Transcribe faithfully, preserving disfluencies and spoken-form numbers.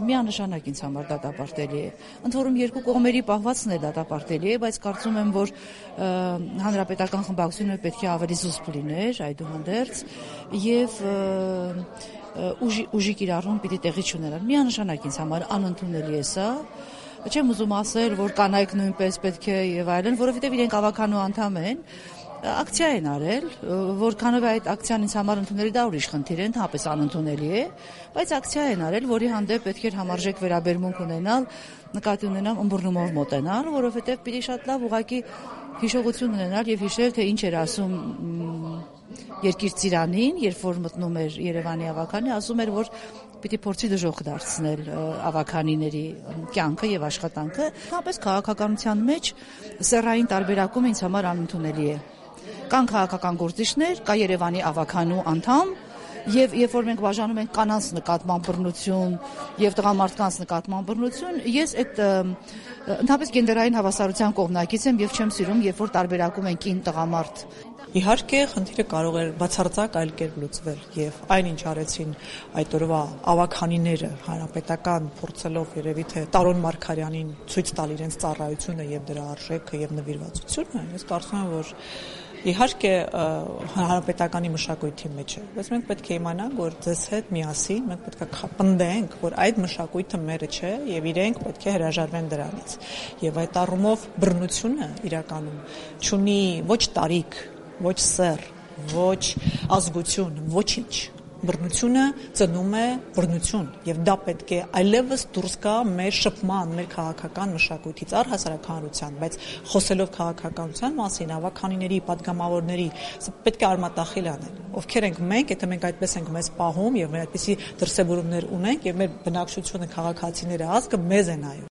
Միանշանակ ինձ համար դատապարտելի է։ Ընդ որում երկու կողմերի պահվածն է դատապարտելի է, բայց կարծում եմ, որ հանրապետական խմբակցությունը պետք է ավելի զուսպ լիներ այդուհանդերձ եւ ուժի ուժի կիրառում պիտի տեղի չունենար։ Միանշանակ ինձ համար անընդունելի է սա։ Չեմ ուզում ասել, որ կանայք նույնպես պետք է եւ այլն, որովհետեւ իրենք ավականու անդամ են, ակցիա են արել, որքանով այդ ակցիան ինձ համար ընդունելի, դա ուրիշ խնդիր է, ընդհանրապես անընդունելի է, բայց ակցիա են արել, որի հանդեպ պետք էր համարժեք վերաբերմունք ունենալ, նկատի ունենալ, ըմբռնումով մոտենալ, որովհետեւ պիտի շատ լավ ուղղակի հիշողություն ունենալ եւ հիշել, թե ինչ էր ասում Երկիր ծիրանին, երբ որ մտնում էր Երևանի ավականի, ասում էր, որ պիտի փորձի դժոխք դարձնել ավականիների կյանքը եւ աշխատանքը։ Հապես քաղաքականության մեջ սեռային տարբերակում ինձ համար անընդունելի է։ Կան քաղաքական գործիչներ, կա Երևանի ավականու անդամ, եւ երբ որ մենք բաժանում ենք կանանց նկատմամբ բռնություն եւ տղամարդկանց նկատմամբ բռնություն, ես այդ ընդհանրապես գենդերային հավասարության կողմնակից եմ եւ չեմ սիրում, երբ որ տարբերակում են կին տղամարդ։ Իհարկե, խնդիրը կարող էր բացարձակ այլ կերպ լուծվել եւ այնինչ արեցին այդ օրվա ավականիները հանրապետական փորձելով երևի թե Տարոն Մարգարյանին ցույց տալ իրենց ծառայությունը եւ դրա արժեքը եւ նվիրվածությունը, ես կարծում եմ, որ իհարկե հանրապետականի մշակույթի մեջ է, բայց մենք պետք է իմանանք, որ ձեզ հետ միասին մենք պետք է պնդենք, որ այդ մշակույթը մերը չէ եւ իրենք պետք է հրաժարվեն դրանից։ Եվ այդ առումով բռնությունը իրականում չունի ոչ տարիք, ոչ սեռ, ոչ ազգություն, ոչինչ։ Բռնությունը ծնում է բռնություն եւ դա պետք է այլևս դուրս գա մեր շփման, մեր քաղաքական մշակույթից առհասարակ հանրության, բայց խոսելով քաղաքականության մասին, ավականիների, падգամավորների, պետք է արմատախիլ անել։ Ովքեր ենք մենք, եթե մենք այդպես ենք մեզ պահում եւ մեր այդպիսի դրսեւորումներ ունենք եւ մեր բնակչությունը քաղաքացիները ազգը մեզ է նայում։